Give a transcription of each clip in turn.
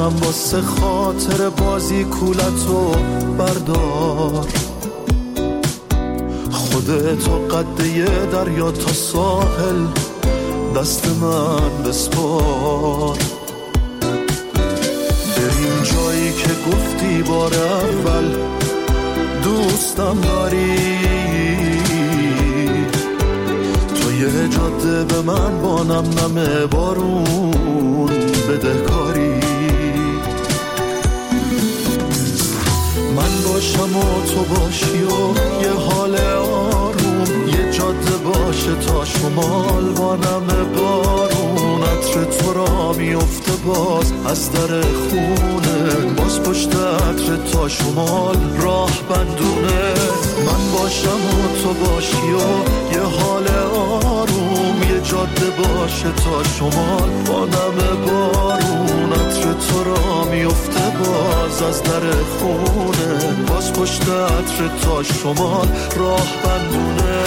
میکنم واسه خاطر بازی کولتو بردار، خودتو قده یه دریا تا ساحل دست من بسپار. بریم جایی که گفتی بار اول دوستم داری، تو یه جاده به من با نم بارون بدهکاری. من باشم و تو باشی و یه حال آروم، یه جاده باشه تا شمال با نم بارون. عطر تو را میفته باز از در خونه، باز پشت عطر تا شمال راه بندونه. من باشم و تو باشی و یه حال آروم، یه جاده باشه تا شمال با نم بارون. عطر تو را میفته باز از در خونه، باز پشت عطر تا شمال راه بندونه.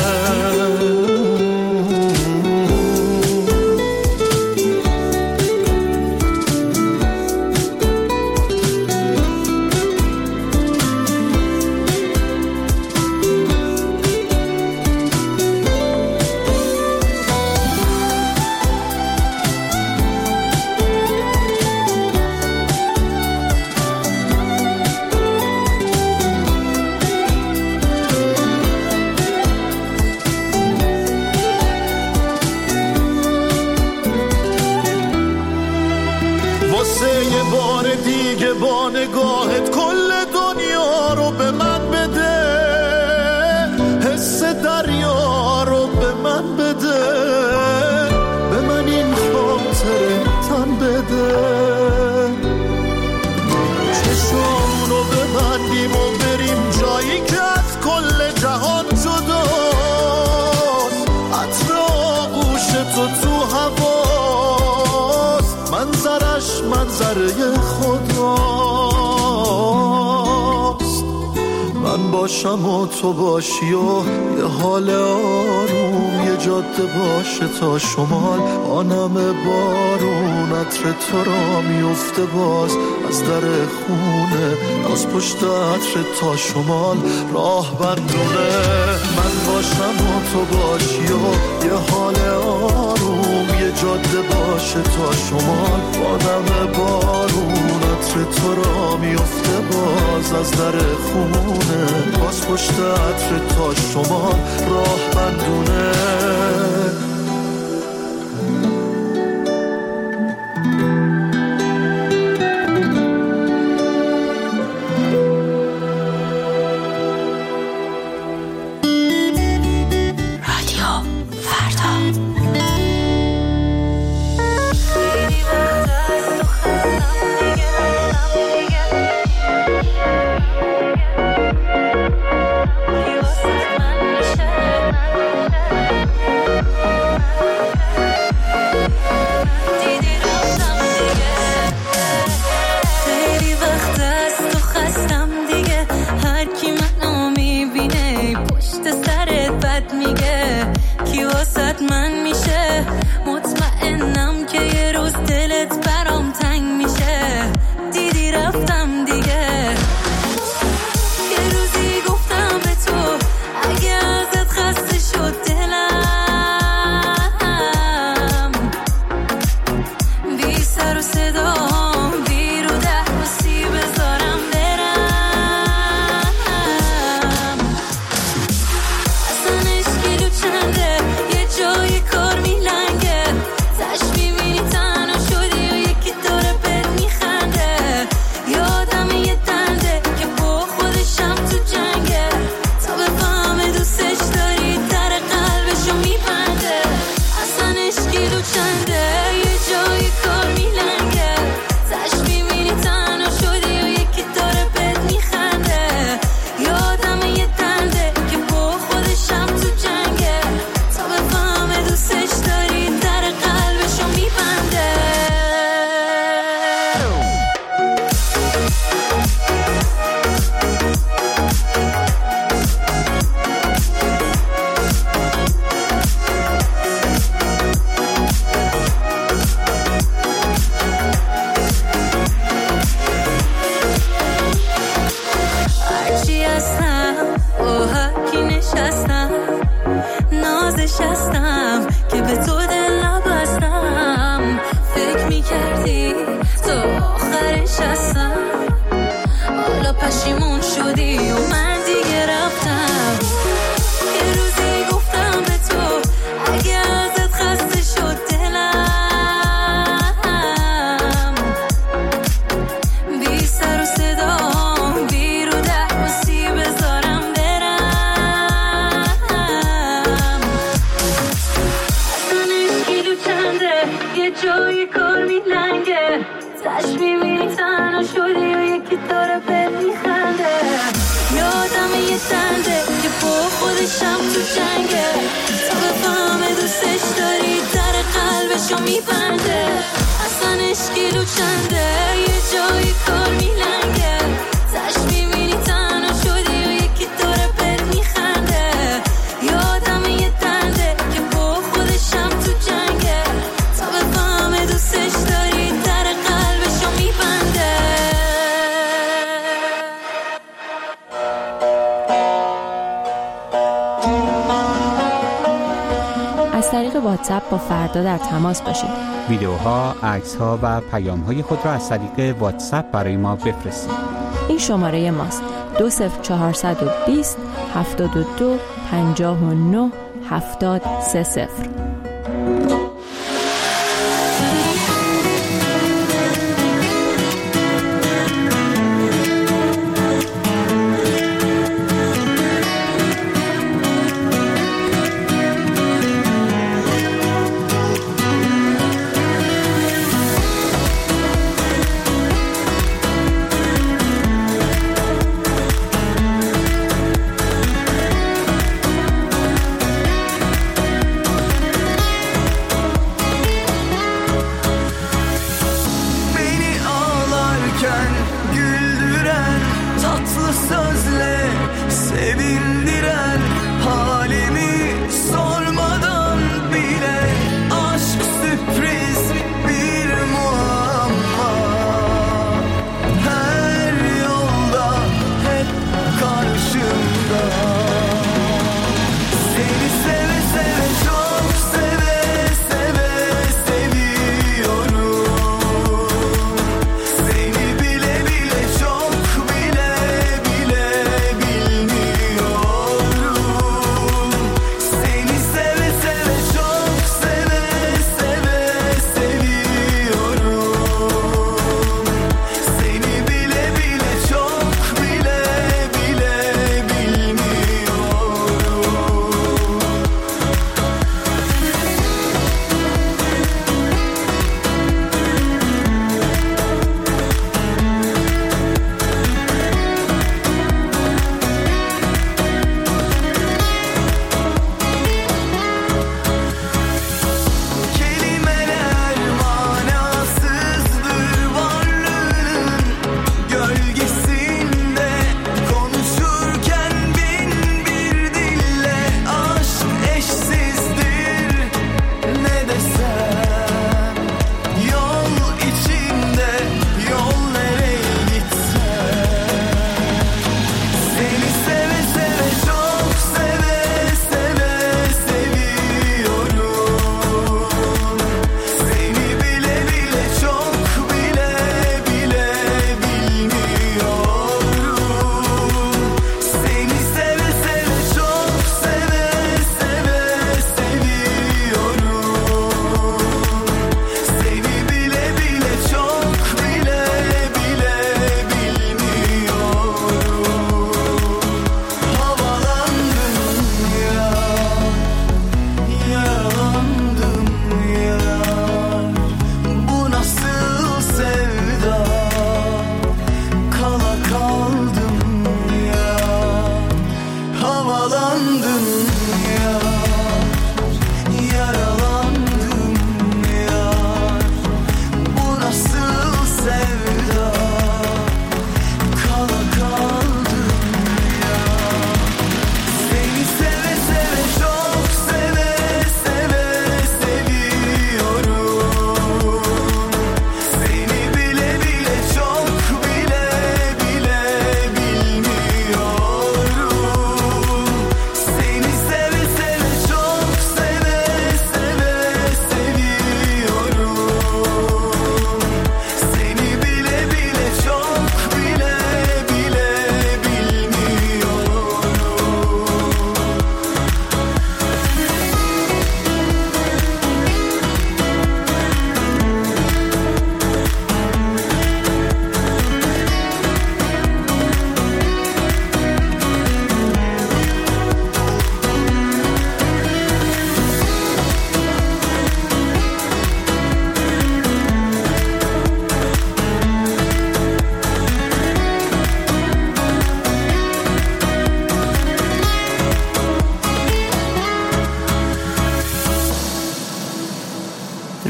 با نگاهت کل دنیا رو به من بده، حس دریا رو به من بده، به من این خاطره تن بده. چشامونو ببندیم و بریم جایی که از کل جهان جداست. عطر آغوش تو هواست، منظرش منظره خود راست. من باشم و تو باشی و یه حال آروم، یه جاده باشه تا شمال آنم بارون. عطر تو را میفته باز از در خونه، از پشت عطر تا شمال راه بندونه. من باشم و تو باشی و یه حال آروم، یه جاده باشه تا شمال آنم بارون. عطر تو را میفته باز از در خونه، باز پشت عطر تا شمال راه بندونه. یه درده که با خودشم تو جنگه تا بفهمه دوستش داری در قلبشو میبنده اصلا اشکیلو چنده یه جایی کار میلنگه تش میبینی تنها شدی و یکی داره بهت میخنده یادم یه درده که با خودشم تو جنگه تا بفهمه دوستش داری در قلبشو میبنده. از طریق واتساپ با فردا در تماس باشید. ویدیوها، عکس‌ها و پیام‌های خود را از طریق واتساپ برای ما بفرستید. این شماره ماست 20420 72 59 70 30.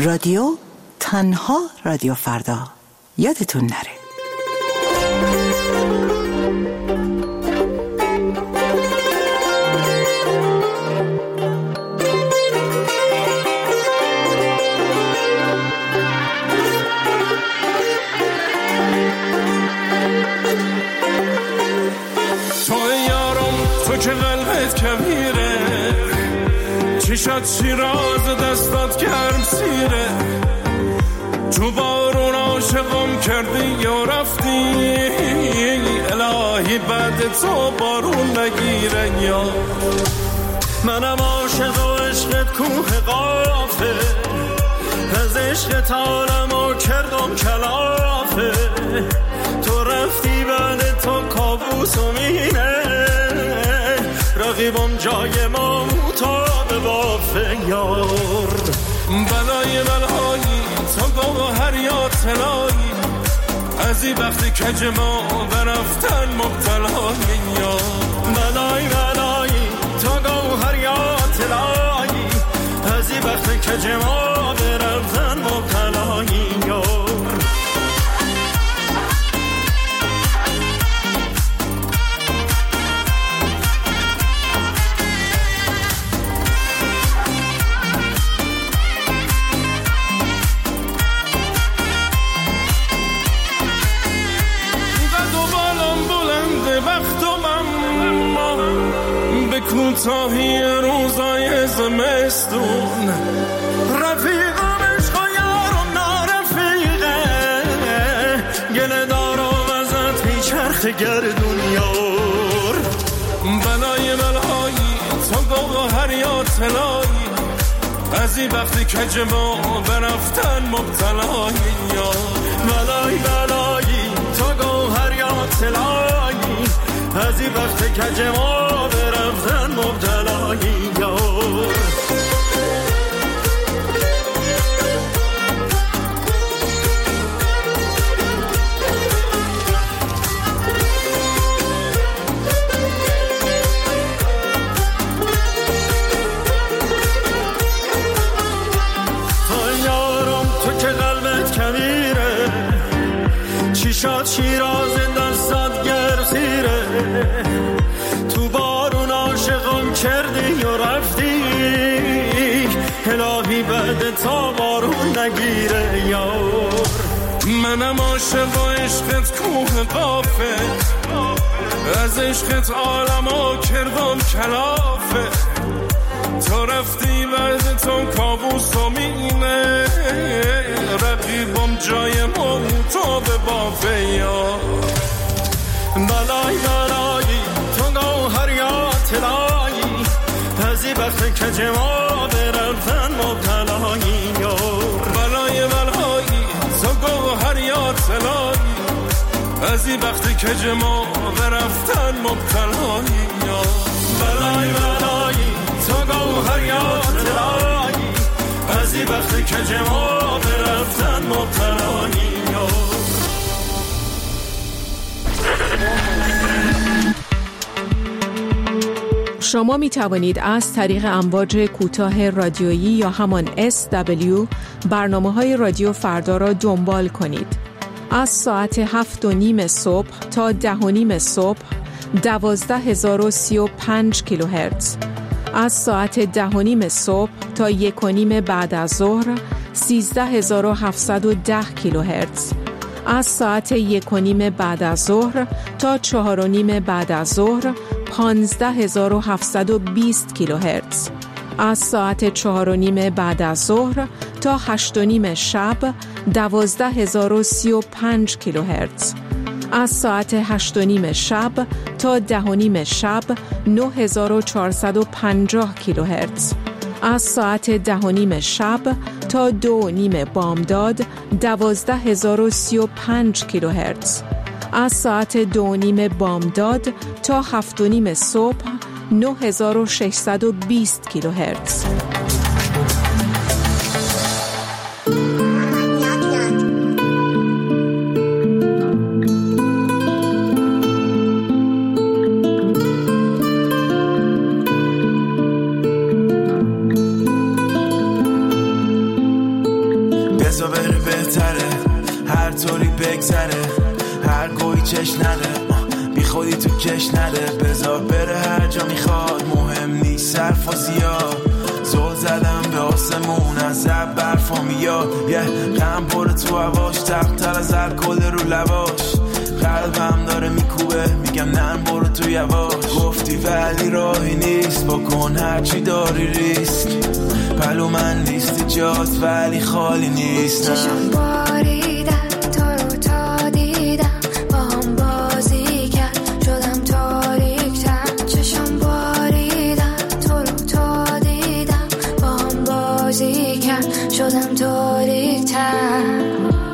رادیو تنها رادیو فردا، یادتون نره. که قلبت کبیره، چشات شیراز دستات گرم سیره، تو بارون عاشقم کردی یا رفتی، الهی بعد تو بارون نگیره. یا منم عاشق و عشقت کوه قافه، از عشقت عالمو کردم کلافه، تو رفتی بعد تو کابوس و مینه، رقیبم جای ما مطابه بافه. یار بلای بلایی تو گوهر یا طلایی، از این وقتی کج ما برفتن مبتلایی. یا بلای بلایی تو گوهر یا طلایی، از این وقتی کج ما برفتن مبتلایی. یار کوتاهی روزای زمستون، رفیقم عشق و یارم نارفیقه، گله دارم ازت هی چرخ گردون. یار بلای بلایی تو گوهر یا طلایی، از این وقتی کج ما برفتن مبتلایی. یا بلای بلایی تو گوهر یا طلایی، از این وقتی کج ما برفتن مبتلایی. یار تو یارم تو که قلبت کبیره، چشات شیراز دستات گرسیره، تو بارون عاشقم کردی و رفتی، الهی بعد تا بارون نگیره. یار منم عاشق و عشقت کوه قافه، از عشقت عالمو کردم کلافه، تو رفتی بعد تو کابوس و مینه، رقیبم جای ما تو به بافه. یا بلای بلایی تو گوهر یا طلایی، از این وقت کج ما برفتن مبتلایی. یار بلای بلایی تو گوهر یا طلایی، از این وقت کج ما برفتن مبتلایی. یا بلای بلایی تو گوهر یا طلایی، از این وقت کج ما برفتن مبتلایی. شما می توانید از طریق امواج کوتاه رادیویی یا همان SW برنامه‌های رادیو فردا را دنبال کنید. از ساعت 7:30 صبح تا 10:30 صبح 12035 کیلوهرتز، از ساعت 10:30 صبح تا 1:30 بعد از ظهر 13710 کیلوهرتز، از ساعت 1:30 بعد از ظهر تا 4:30 بعد از ظهر 15720 کیلوهرتز، از ساعت 4:30 بعد از ظهر تا 8:30 شب 12035 کیلوهرتز، از ساعت 8:30 شب تا 10:30 شب 9450 کیلوهرتز، از ساعت 10:30 شب تا 2:30 بامداد 12035 کیلوهرتز، از ساعت 2:30 بامداد تا 7:30 صبح 9620 کیلوهرتز. دلش نده، بذار بره هر جا میخواد، مهم نیست صرف و زیاد. زل زدم به آسمون از زب برفا میاد، یه غم پره تو هواش، تقتر از الکل رو لواش. قلبم داره میکوبه، میگم نه برو تو یواش. گفتی ولی راهی نیست، بکن هرچی داری ریسک. پلو من لیستی جاست ولی خالی نیست. چشم باریدن تو رو تا دیدم، با هم بازی کرد شدم تاریک‌تر. چشم باریدن تو رو تا دیدم، با هم بازی کرد شدم تاریک‌تر.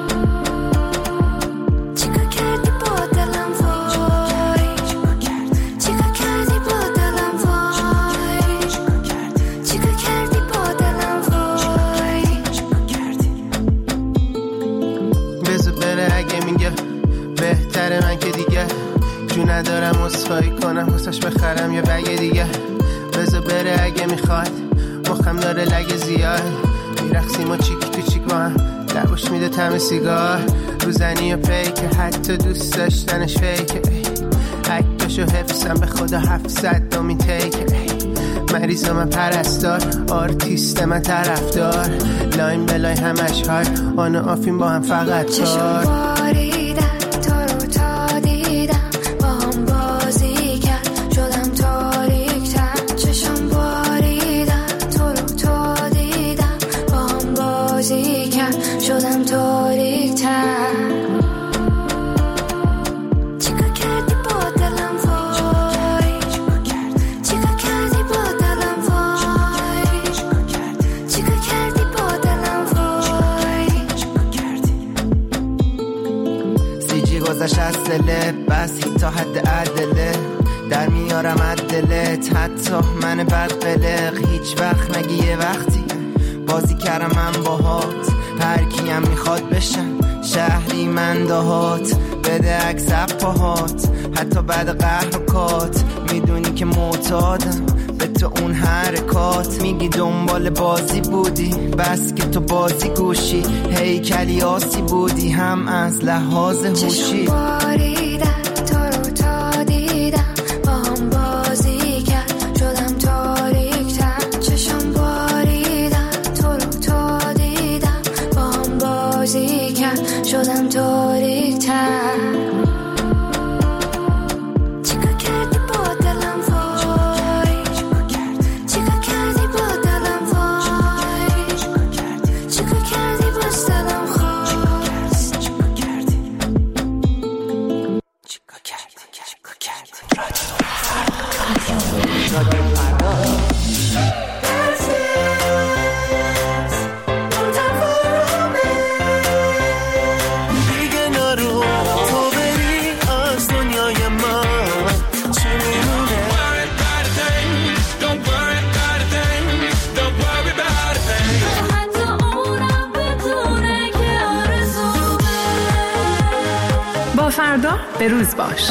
ندارم اصخایی کنم واسش بخرم یه بگه دیگه. بذار بره اگه میخواد، مخم داره لگه زیاد. میرخسیم و چیک تو چیک با هم، لبوش میده طعم سیگار. روزنی و پیکه، حتی دوست داشتنش فیکه. عکسشو حفظم به خدا 700 دومین تیکه. مریض من پرستار، آرتیست من طرفدار. لاین به لاین همش های آن و آفین با هم فقط کار. شدم تاریک‌تر. چیکار کردی با دلم وای، چیکار کردی با دلم وای، چیکار کردی با دلم وای. سیجی گذشت از دله، بس تا حد عدله. در میارم عدلت، حتی من بد قلق. هیچ وقت نگی یه وقتی بازی کردم من باهات. هر کیم میخواد بشم شهری من دهات. بده عکس پاهات حتی بعد قهر و کات. میدونی که معتادم به تو اون حرکات. میگی دنبال بازی بودی، بس که تو بازی گوشی. هیکلی آسی بودی هم از لحاظ هوشی. شدم تاریک‌تر. چیکار کردی با دلم وای، چیکار کردی با دلم وای، چیکار کردی با دلم خواست، چیکار کردی، چیکار کردی. رادیو فردا. فردا به روز باش.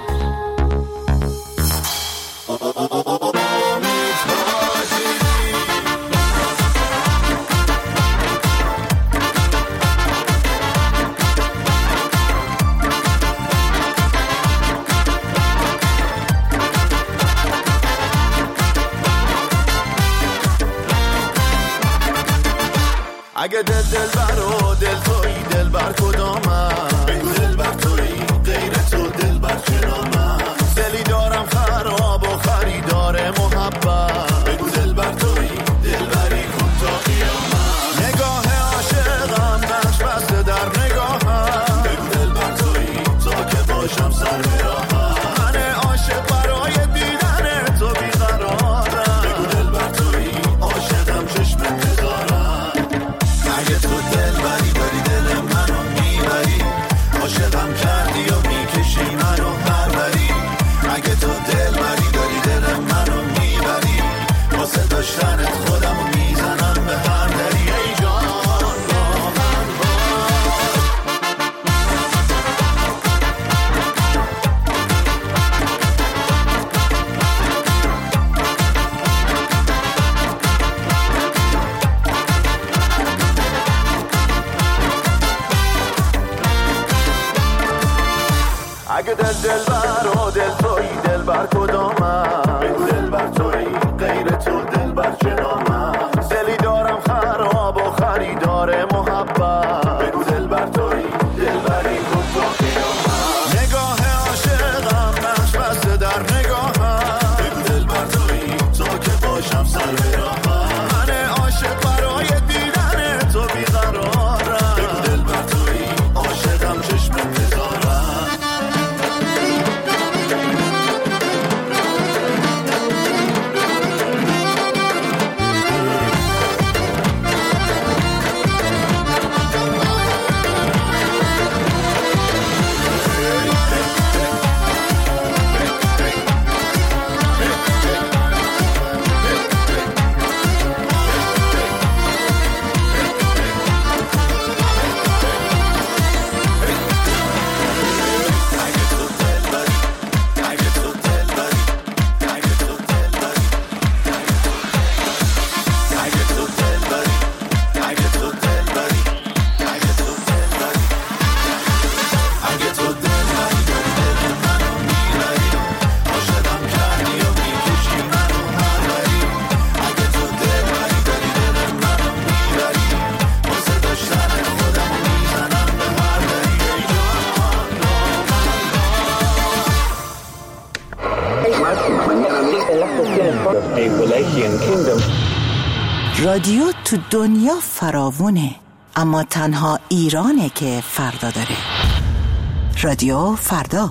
اگه دل بر و دل تویی، دل بر کدامم؟ بگو دل بر تویی، غیر تو دل بر کنامم. دلی دارم خراب و خریدار محبت. بگو دل بر تویی، دل بری کن تا قیامت. نگاه عاشقم نقش بسته در نگاهم. بگو دل بر تویی، تا که باشم سر به راهم. من عاشق برای دیدن تو بیقرارم. بگو دل بر تویی، عاشقم چشم انتظارم. اگه تو دل بری داری دل منو میبری، عاشقم کردی و میکشی منو پروری. اگه تو دل بری داری دل منو میبری، واسه داشتنت خودمو میزنم به هر دری. ای جان با من اگه دل بر و دل تویی، رادیو تو دنیا فراوونه، اما تنها ایرانه که فردا داره. رادیو فردا.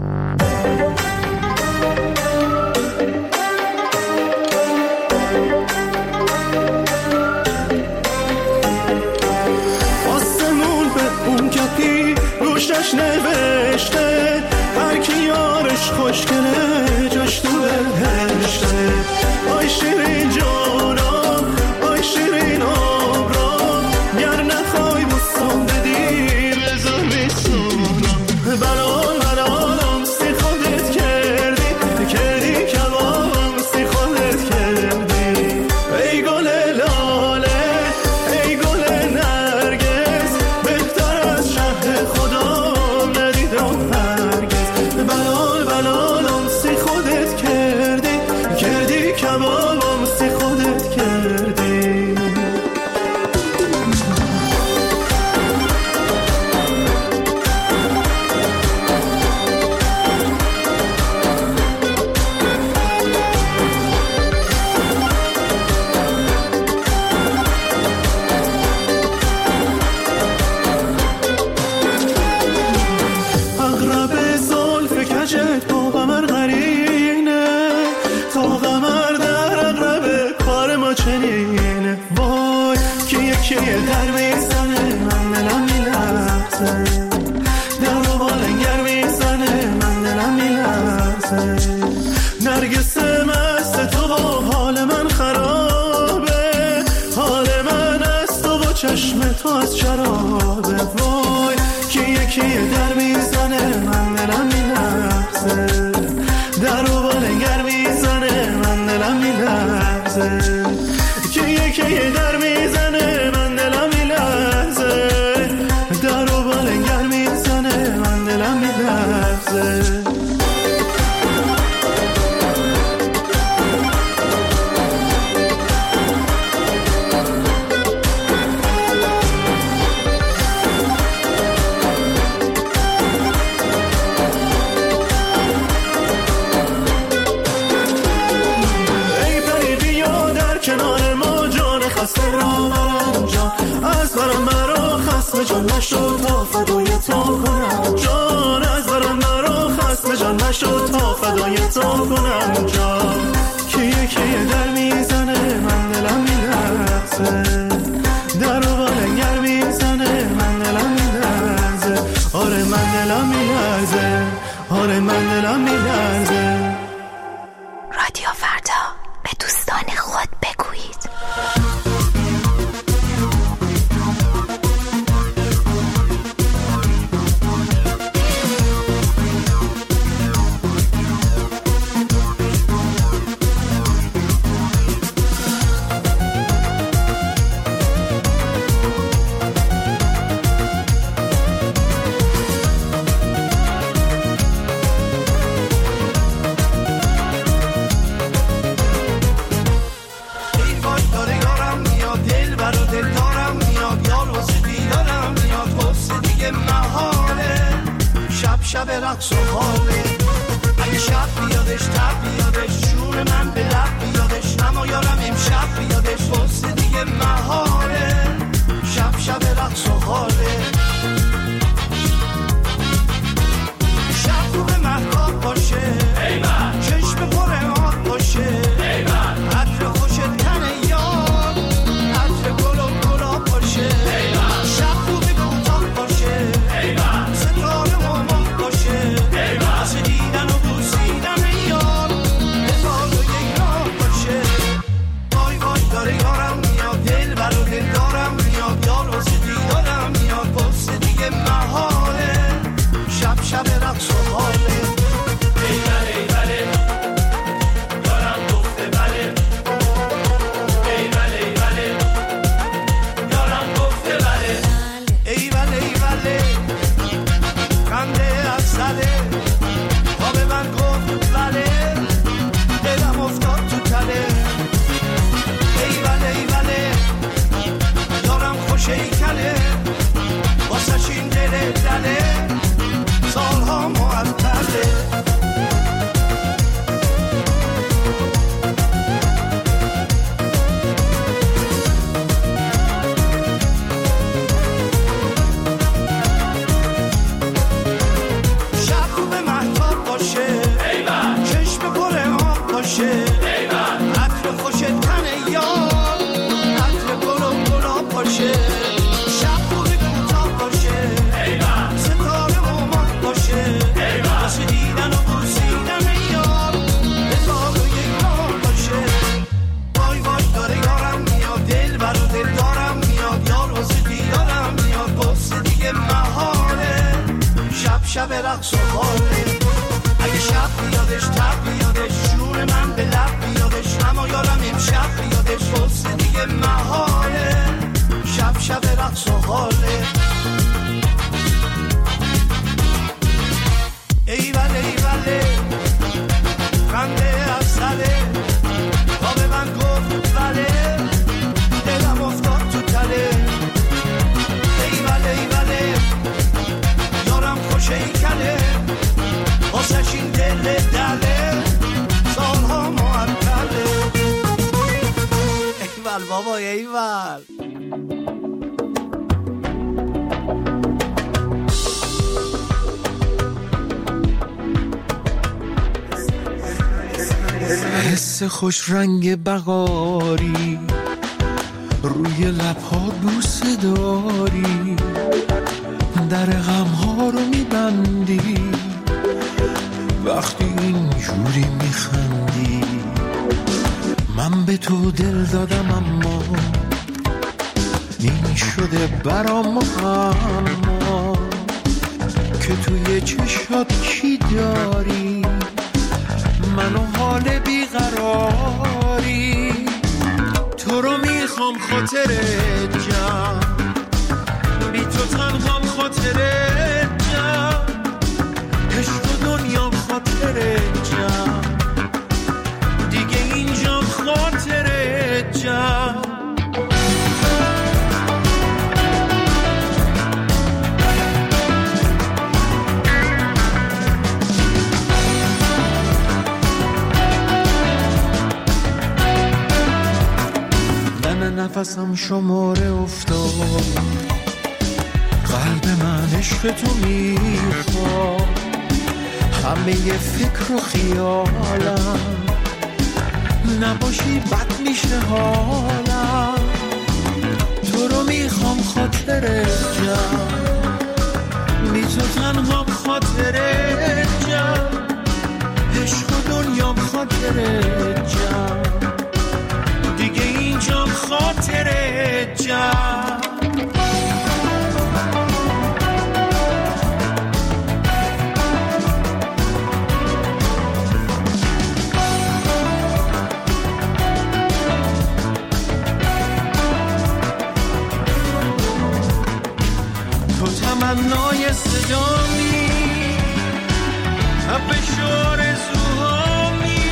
آسمون به اون کپی روشش نوشته، هر کی یارش خوشگله جاش تو بهشته. آی شیرین جانم، آی شیرین آبرام، گر نخوای بوسم بدی بذار بسونم. بلال بلالم سی خودت کردی، کردی کبابم سی خودت کردی. ای گل لاله، ای گل نرگس، بهتر از شهر خدا ندیدم هرگز. بلال بلالم سی خودت کردی، کردی کبابم سی خودت کردی. اغرب زلف کجت با قمر قرینه، تا قمر در اغرب کار ما چنینه. وای که یکی در میزنه من دلم میلرزه، در و بالنگر میزنه من دلم میلرزه. نرگس مست تو با حال من خرابه، حال من از تو و چشم تو از شرابه. وای که یکی در میزنه من دلم میلرزه، در و بالنگر میزنه من دلم میلرزه. که یکی در میزنه من دلم میلرزه، در و بالنگر میزنه من دلم میلرزه. ای پری بیا در کنار ما، جان خسته را برم جان، از برم مرا خسم جان نشد تا فدای تو کنم جان، از برم مرا خسم جان نشد تا فدای تو کنم جان. که یکی در میزنه من دلم میلرزه، در و بالنگر میزنه من دلم میلرزه. آره من دلم میلرزه، آره من دلم میلرزه. رادیو فردا، به دوستان خود بگویید. شب رقص و حاله، اگه شب بیادش تب بیادش، جون من به لب بیادش، اما یارم امشب بیادش، واسه دیگه محاله. شب رقص و حاله، شب رو به محتاب باشه، چشم پر آب باشه، عطر خوش تن یار، عطر گل و گلاب باشه. شب رو به کوتاه باشه، ستاره و ماه باشه، واسه دیدن و بوسیدن یار، هزار و یک راه بابا ایول. حس خوش رنگ بهاری روی لب‌ها دوست داری، در غم‌ها رو میبندی وقتی اینجوری میخندی. من به تو دل دادم اما این شده برام اما که توی چشات کی داری، منو حال بیقراری. تو رو میخوام خاطرت جمع، بی تو تنهام خاطرت جمع، عشق و دنیام خاطرت جمع، دیگه اینجام خاطرت جمع. نفسم شماره افتاد، قلب من عشق تو میخواد، همه فکر و خیالم نباشی بد میشه حالم. تو رو میخوام خاطرت جمع، بی تو تنهام خاطرت جمع، عشق و دنیام خاطرت جمع، دیگه اینجام خاطرت جمع. تو تمنای صدامی، حبش آرزوهامی،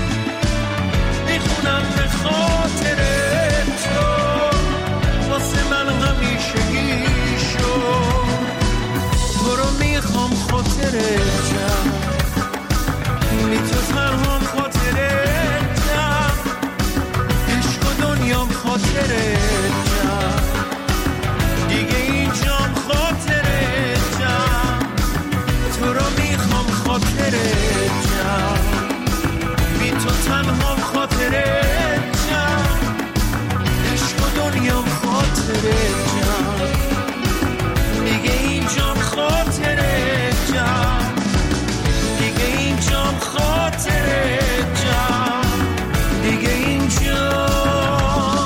میخونم به خاطر تو، واسه من همیشه ایشو. تو رو میخوام خاطرت جمع، بی تو تنهام خاطرت جمع، عشق و دنیام خاطرت جمع، دیگه اینجام خاطرت جمع. تو رو میخوام خاطرت جمع، بی تو تنهام خاطرت جمع، عشق و دنیام خاطرت جمع، دیگه اینجام خاطرت جمع، دیگه اینجام خاطرت جمع، دیگه اینجام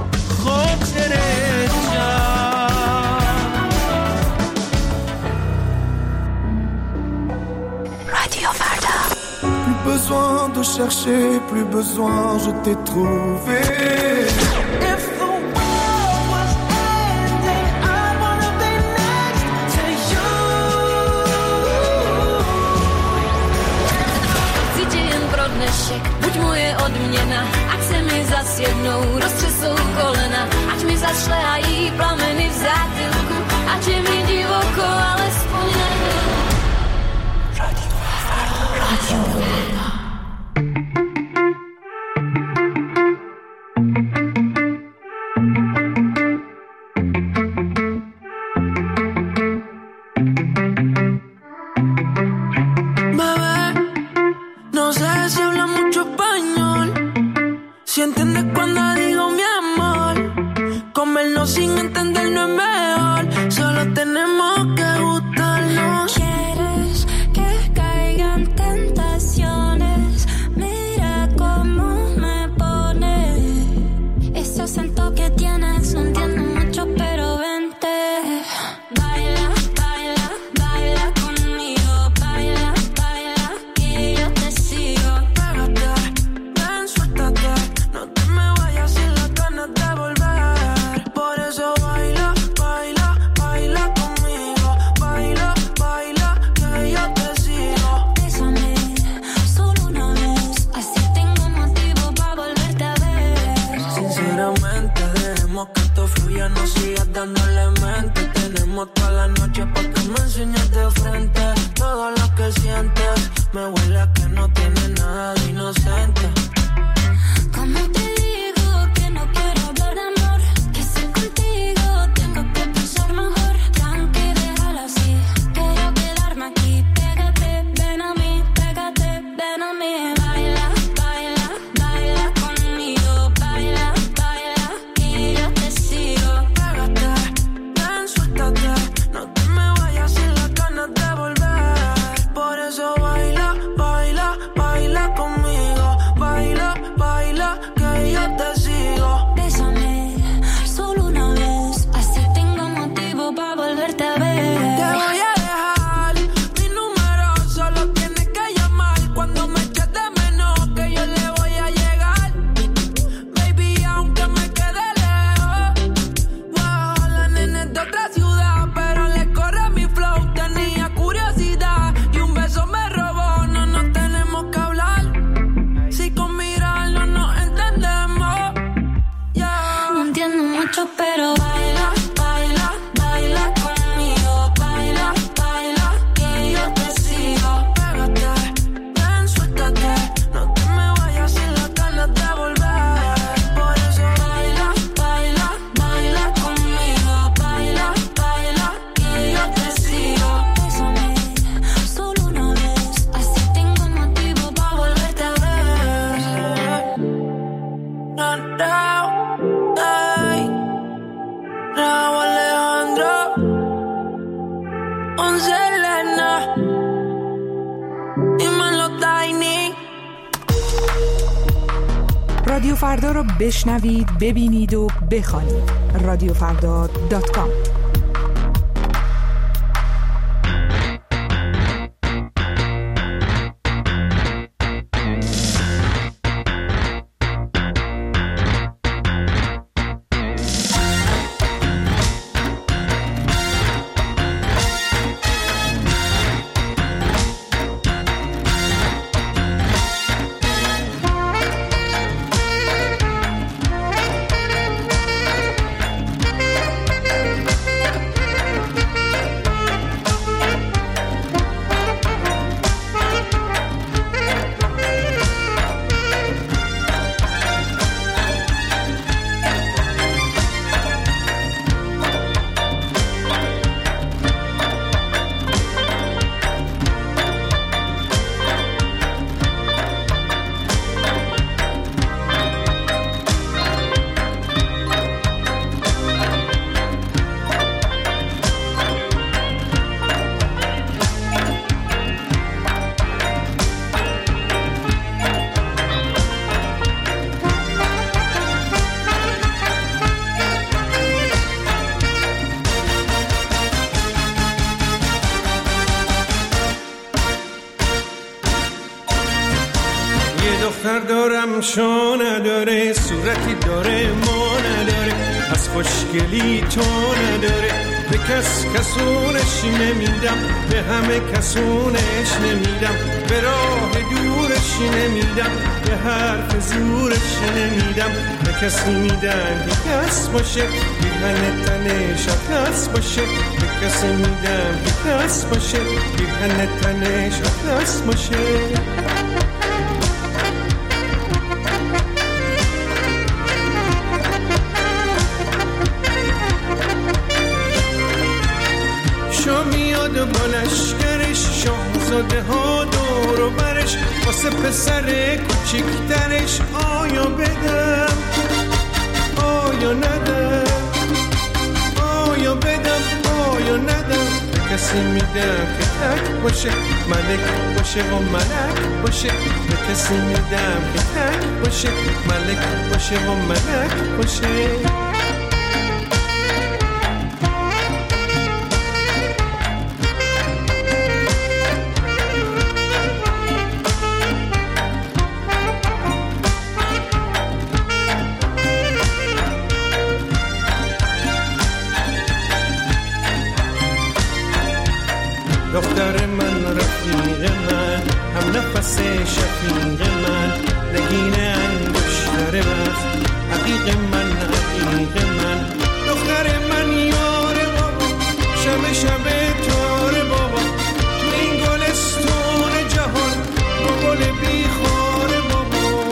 خاطرت جمع. رادیو فردا. Plus besoin de chercher, plus besoin, je t'ai trouvé. If the world was ending, I wanna be next to you. Tydzień brodnešek, buď moje odměna, ať se mi zas jednou roztřesou kolena, ať mi zašlehají plameny v zátylku, ať je mi divoko, alespoň nevědět. رادیو فردا. Bebé, no sé si habla mucho español, si entiendes cuando digo mi amor. Comernos sin entendernos es mejor, solo tenemos que gustarnos. ¿Quieres que caigan tentaciones? Mira cómo me pone. Ese acento que tienes no entiendo mucho, pero vente. Baila, baila, baila conmigo. Baila, baila, que yo te sigo. Pégate, ven, suéltate, no te me vayas sin las ganas de volver. Por eso baila, baila, baila conmigo. Baila, baila, que yo te sigo. Bésame solo una vez, así tengo motivo para volverte a ver. Sinceramente, dejemos que esto fluya, no sigas dándole mente. Tenemos toda la noche para que me enseñes de frente todo lo que sientes. Me huele a que no tienes nada de inocente. ¿Cómo te digo que no quiero hablar pero baila, baila, baila conmigo. Baila, baila, que yo te sigo. Pégate, ven, suéltate, no te me vayas sin las ganas de volver. Por eso baila, baila, baila conmigo. Baila, baila, que yo te sigo. Bésame, solo una vez, así tengo motivo para volverte a ver. No, no, ay, Raúl Alejandro, on Selena, dímelo Tiny. رادیو فردا رو بشنوید، ببینید و بخوانید. رادیوفردا.com. دختر دارم شو نداره، صورتی داره ما نداره، از خوشگلی تو نداره. به کس کسونش نمیدم، به همه کسونش نمیدم، به راه دورش نمیدم، به حرف زورش نمیدم. به کسی میدم که کس باشه، بیهن تنش کس باشه. به کسی میدم که کس باشه، بیهن تنش کس باشه. میاد با لشکرش، شاهزاده ها دور و برش، واسه پسر کوچیکترش. آیا بدم آیا ندم، آیا بدم آیا ندم. به کسی میدم که تک باشه، ملک باشه و ملک باشه. به کسی میدم که تک باشه، ملک باشه و ملک باشه. دختر من، رفیق من، هم نفس شفیق من، نگین انگشتر من، حقیق من، حقیق من. دختر من یار بابا، شب شب تار بابا، تو این گلستون جهان با گل بیخار بابا.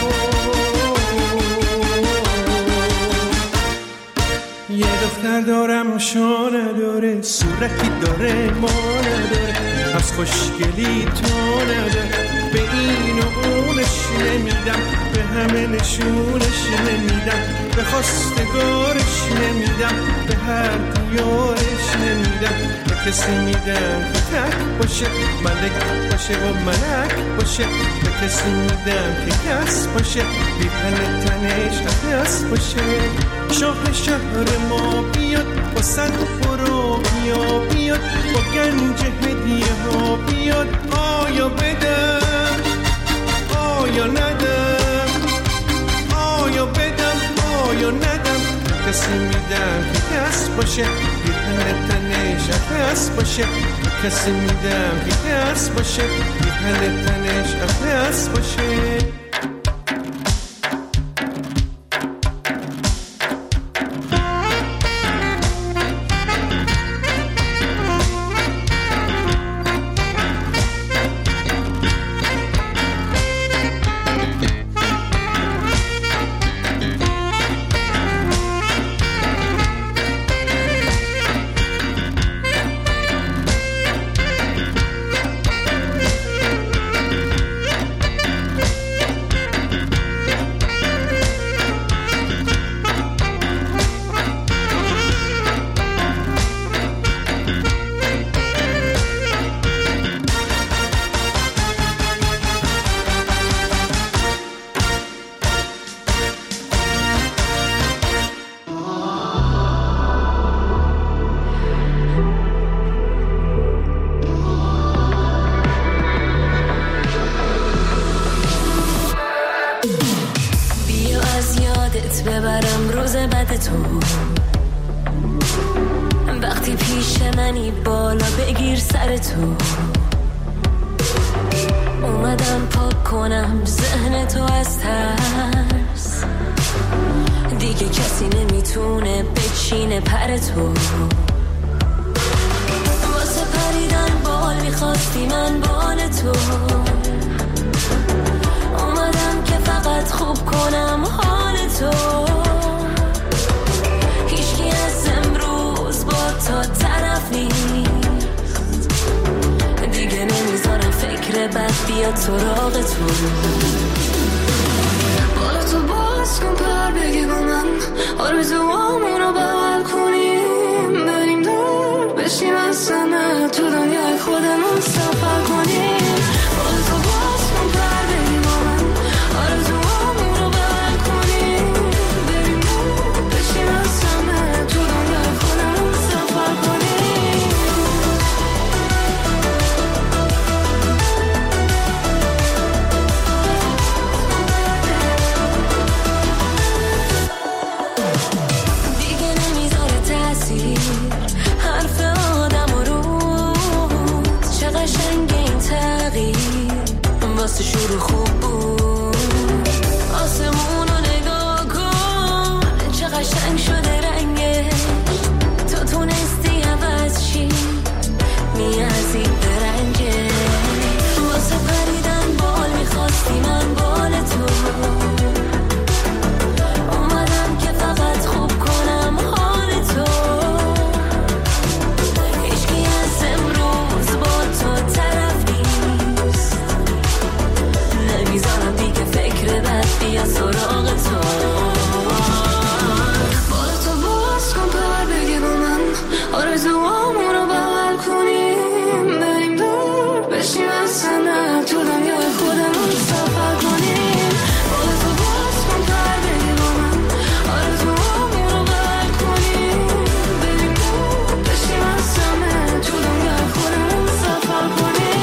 یه دختر دارم شو نداره، صورتی داره ما نداره، از خوشگلی تو نداره. به این و اونش نمیدم، به همه نشونش نمیدم، به خواستگارش نمیدم، به هر دیارش نمیدم. به کسی میدم که تک باشه، ملک باشه و ملک باشه. به کسی میدم که کس باشه، بی‌تن تنش کس باشه. شاه شهر ما بیاد با صد فرو بیا بیاد، با گنج هدیه ها بیاد. آیا بدم آیا ندم، آیا بدم آیا ندم. کسی میدم که کس باشه، بی‌تن تنش کس باشه. کسی میدم که کس باشه، بی‌تن تنش کس باشه. بهت ببرم روز بعد تو. وقتی پیش منی بالا بگیر سر تو. اومدم پاک کنم ذهن تو از ترس، دیگه کسی نمیتونه بچینه پر تو. واسه پریدن بال میخواستی من بال تو. اومدم که فقط خوب کنم حال تو. هیچکی از امروز با تا طرف نیست، دیگه نمیذارم فکر بد بیاد سراغ تو. بالا تو باز کن پر بگی با من، آرزوامون رو بغل کنیم، بریم دور بشیم از همه، تو دنیای خودمون سفر کنیم. بالا تو باز کن پر بگی با من، آرزوامون رو بغل کنیم، بریم دور بشیم از همه، تو دنیای خودمون سفر کنیم. حرف آدم و روز چه قشنگ این تغییر واسه شروع خوب بود. آسمون رو نگاه کن چه قشنگ شده رنگش، تو تونستی عوض چی میازی برنگه. واسه پریدن بال میخواستی من بال تو. اومدم که فقط خوب کنم حال تو. هیچکی از امروز با تو طرف نیست، نمیذارم دیگه فکر بد بیا سراغ تو. بالا تو باز کن پر بگی با من، آرزوامون رو بغل کنیم، بریم دور بشیم از همه، تو دنیای خودمون سفر کنیم. بالا تو باز کن پر بگی با من، آرزوامون رو بغل کنیم، بریم دور بشیم از همه، تو دنیای خودمون سفر کنیم.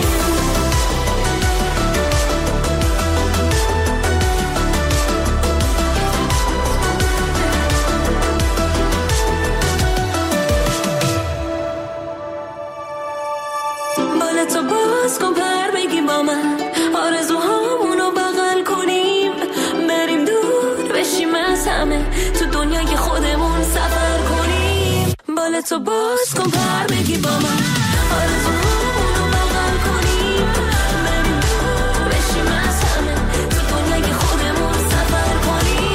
بالا تو باز کن پر بگی با من، آرزوهامون رو بغل کنیم، بریم دور بشیم از همه، تو دنیای خودمون سفر کنیم. بالا تو باز کن پر بگی با من، آرزوهامون رو بغل کنیم، بریم دور بشیم از همه، تو دنیای خودمون سفر کنیم.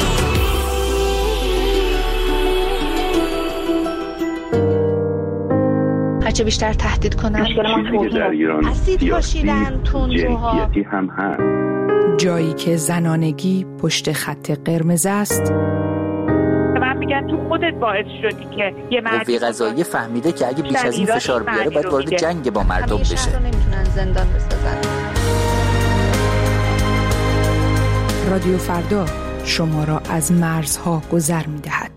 هرچه بیشتر تهدید کنن در ایران اسید پاشیدن تندروها هم هست. جایی که زنانگی پشت خط قرمز است. من میگن تو خودت باعث شدی که یه قوه قضاییه فهمیده که اگه بیش از این فشار بیاره باید وارد جنگ با مردم بشه. رو نمیتونن زندان بسازن. رادیو فردا شما را از مرزها گذر می‌دهد.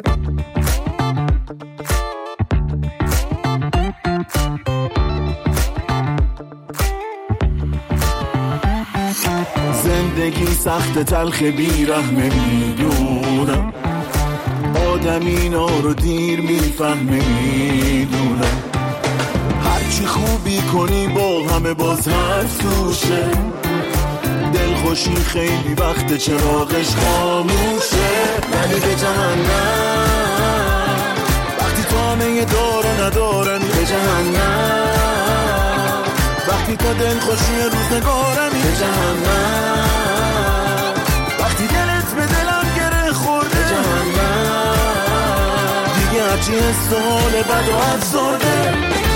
زندگی سخت تلخ بیرحمه میدونم، آدم اینا رو دیر میفهمه میدونم. هرچی خوبی کنی با همه باز حرف توشه، دلخوشی خیلی وقت چراغش خاموشه. ولی به جهنم وقتی تو همه دارو ندارن، به جهنم وقتی تا دلخوشی روزگارمی، به جهنم وقتی دلت به دلم گره خورده، به جهنم دیگه هرچی حال بد و افسرده.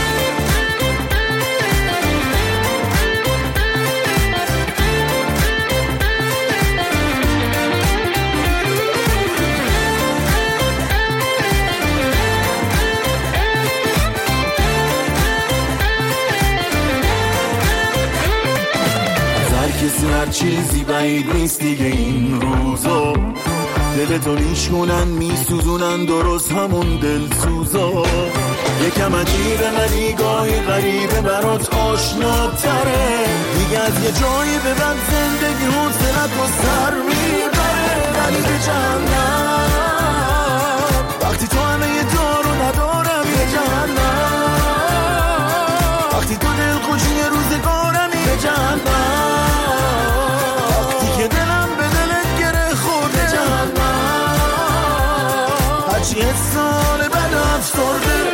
کسی هر چیزی بعید نیست دیگه این روزا، دلتو نیشونن میسوزونن درست همون دلسوزا. یکم عجیبه ولی گاهی غریبه برات آشناتره، دیگه از یه جایی به بعد زندگی حوصلت رو سر میبره. ولی به سال بعد افسرده.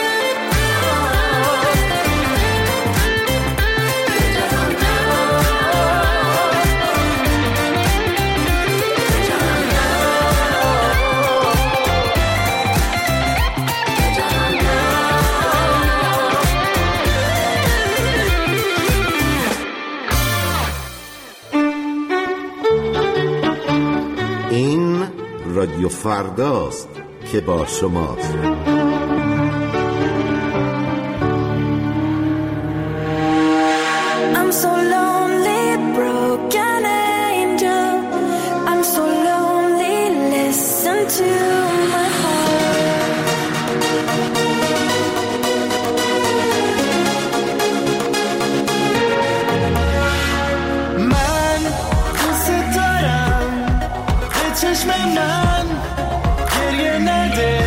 این رادیو فرداست که با شماست. I'm so lonely, broken angel. I'm so lonely, listen to my heart. من دوست دارم به چشم من گریه نده.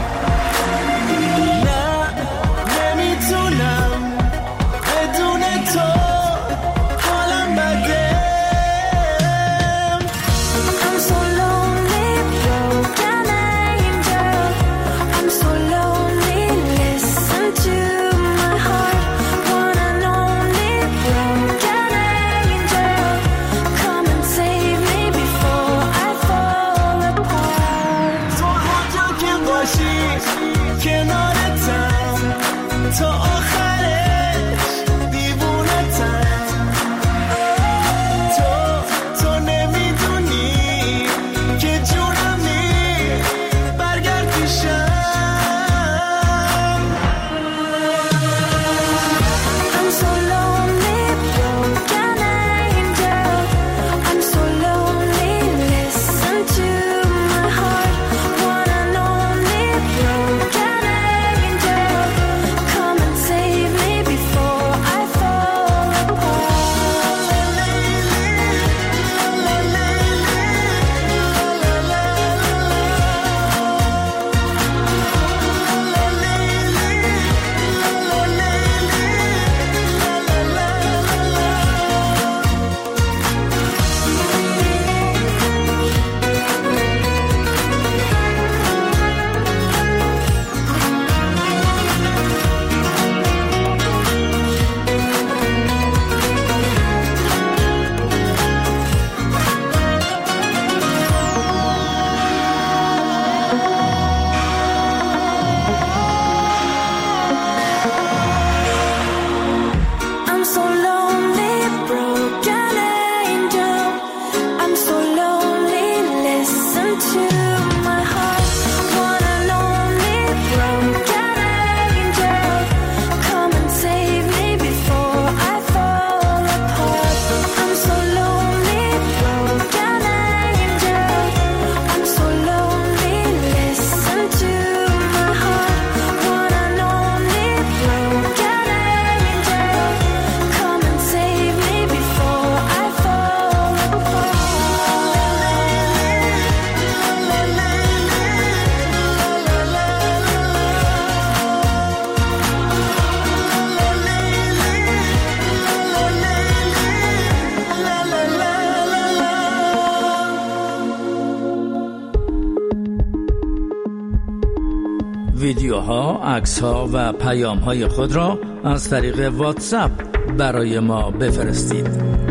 ویدیوها، عکس‌ها و پیام‌های خود را از طریق واتساپ برای ما بفرستید.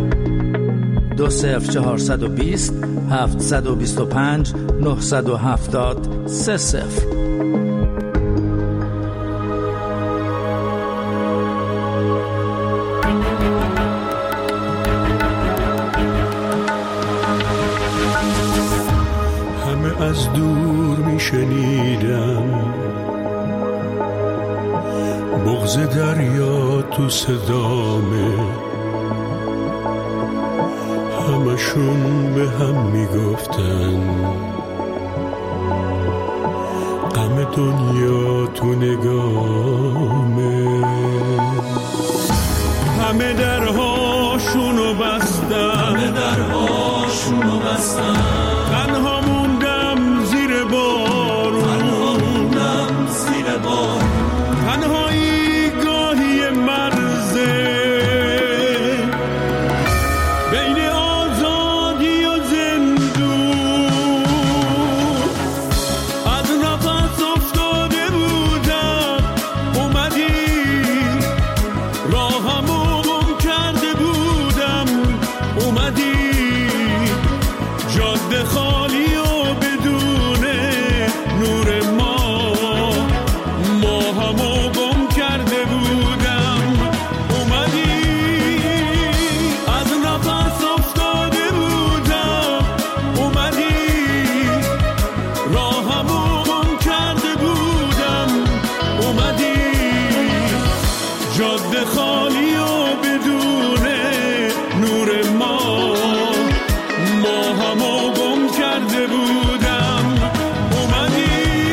20420 725 970 30. همه از دور میشنیدم بغض دریا تو صدامه، همشون به هم میگفتن غم دنیا تو نگامه. همه درهاشونو بستن، تنها موندم زیر بارون، تنهایی گاهی مرزه بین آزادی و زندون، از نفس خالی و بدون نور ما همو گم کرده بودم. اومدی از نفس افتاده بودم، اومدی راهمو گم کرده بودم، اومدی جاده خالی و بدون نور ما همو گم کرده بودم. اومدی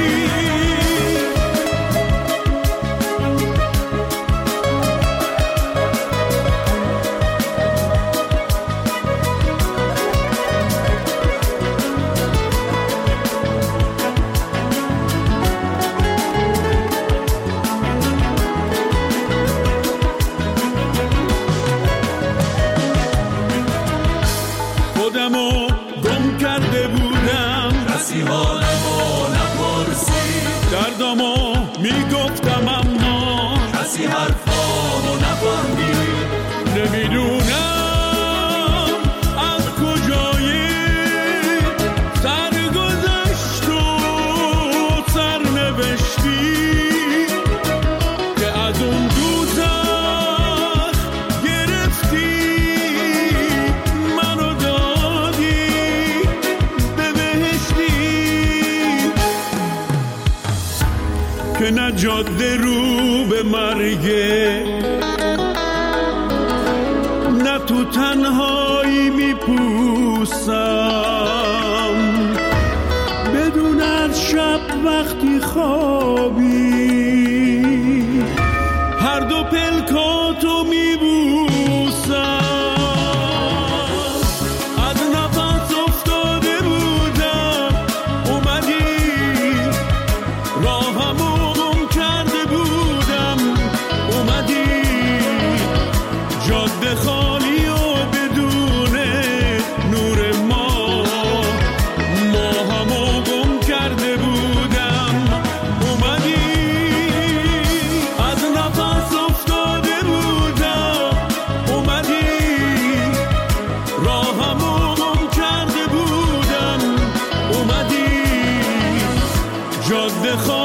خودمو گم کرده بودم، کسی حالمو نپرسید، دردمو میگفتم اما کسی حرفامو نفهمید. نمیدونم از کجای سرگذشت و سرنوشتی که از اون دوزخ گرفتی منو دادی به بهشتی، که نه جاده رو به مرگه نه تو تنهایی میپوسم، بدون از شب وقتی خوابی هر دو پلکاتو میبوسم. از نفس افتاده بودم، اومدی راهمو گم کرده بودم، اومدی جاده خالی و بدون نور ما همو گم کرده بودم. اومدی از نفس افتاده بودم، اومدی راهمو گم کرده بودم، اومدی جاده خالی